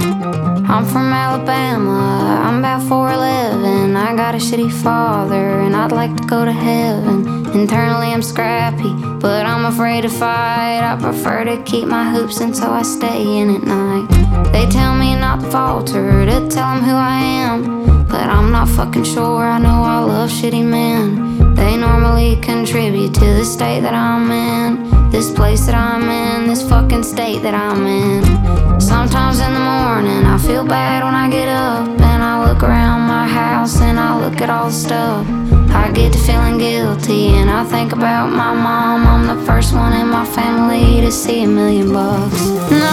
I'm from Alabama, I'm about 4'11". I got a shitty father, and I'd like to go to heaven. Internally I'm scrappy, but I'm afraid to fight. I prefer to keep my hoops until I stay in at night. They tell me not to falter, to tell them who I am, but I'm not fucking sure. I know I love shitty men. They normally contribute to the state that I'm in, this place that I'm in, this fucking state that I'm in. Sometimes in the morning I feel bad when I get up, and I look around my house and I look at all the stuff. I get to feeling guilty and I think about my mom. I'm the first one in my family to see $1 million. No,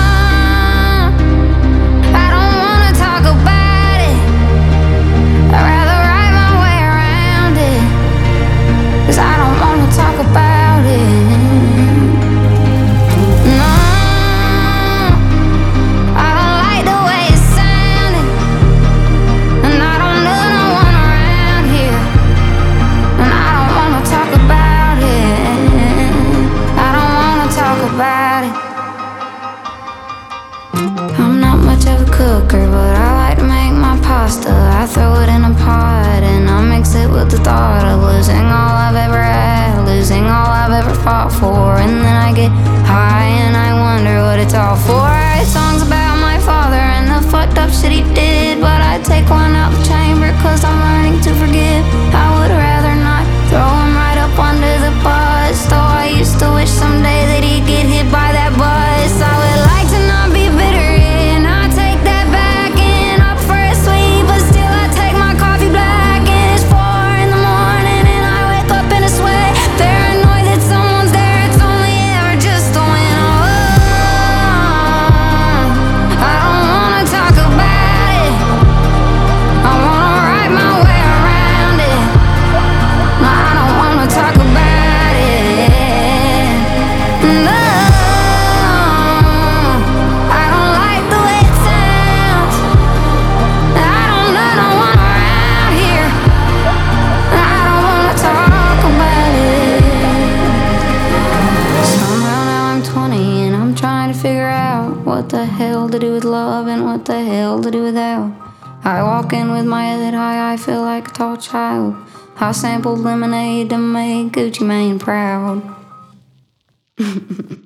I don't wanna talk about it. I'd rather write my way around it, 'cause I don't wanna talk about it. No, I don't like the way it sounded, and I don't know no one around here, and I don't wanna talk about it. I don't wanna talk about it. I'm not much of a cooker, but I like to make my pasta. I throw it in a pot and I mix it with the thought of losing all I've ever had, losing all I've ever fought for. And then I get high and I wonder what it's all for. I write songs about my father and the fucked up shit he did, but I take one out the chamber 'cause I'm learning to forgive. I would rather not throw him right up under the bus, though I used to wish someday that he'd get hit by that bus. I would like to not be bitter, yeah, and I take that back, and I prefer it sweet, but still I take my coffee black. And it's 4 in the morning and I wake up in a sweat, paranoid that someone's there. It's only ever just a win. Oh, I don't wanna talk about it. I wanna write my way around it. No, I don't wanna talk about it. No, I don't like the way it sounds. I don't know no one around here. I don't wanna talk about it. Somehow now I'm 20 and I'm trying to figure out what the hell to do with love and what the hell to do without. I walk in with my head high, I feel like a tall child. I sampled lemonade to make Gucci Mane proud.